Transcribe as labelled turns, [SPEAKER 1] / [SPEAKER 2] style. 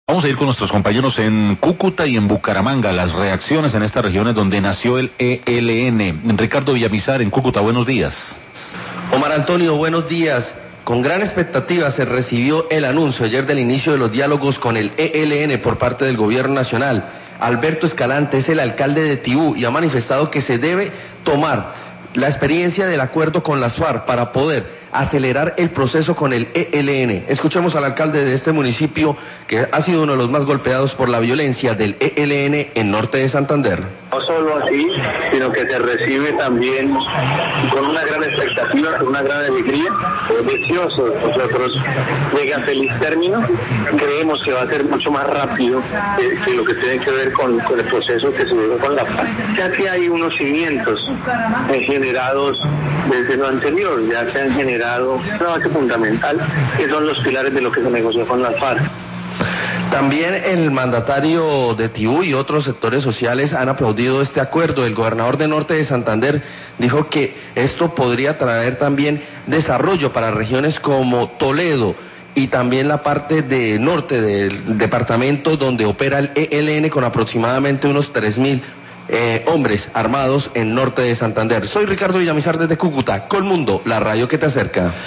[SPEAKER 1] Vamos a ir con nuestros compañeros en Cúcuta y en Bucaramanga, las reacciones en estas regiones donde nació el ELN. Ricardo Villamizar en Cúcuta, buenos días.
[SPEAKER 2] Omar Antonio, buenos días. Con gran expectativa se recibió el anuncio ayer del inicio de los diálogos con el ELN por parte del gobierno nacional. Alberto Escalante es el alcalde de Tibú y ha manifestado que se debe tomar la experiencia del acuerdo con las FARC para poder acelerar el proceso con el ELN. Escuchemos al alcalde de este municipio que ha sido uno de los más golpeados por la violencia del ELN en norte de Santander.
[SPEAKER 3] No solo así, sino que se recibe también con una gran expectativa, con una gran alegría, deseosos. Nosotros llega a feliz término, creemos que va a ser mucho más rápido que lo que tiene que ver con el proceso que se dio con la FARC. Ya que hay unos cimientos generados desde lo anterior, ya se han generado una base fundamental, que son los pilares de lo que se negoció con la FARC.
[SPEAKER 2] También el mandatario de Tibú y otros sectores sociales han aplaudido este acuerdo. El gobernador de Norte de Santander dijo que esto podría traer también desarrollo para regiones como Toledo y también la parte de norte del departamento donde opera el ELN con aproximadamente unos 3.000 hombres armados en norte de Santander. Soy Ricardo Villamizar desde Cúcuta, Colmundo, la radio que te acerca.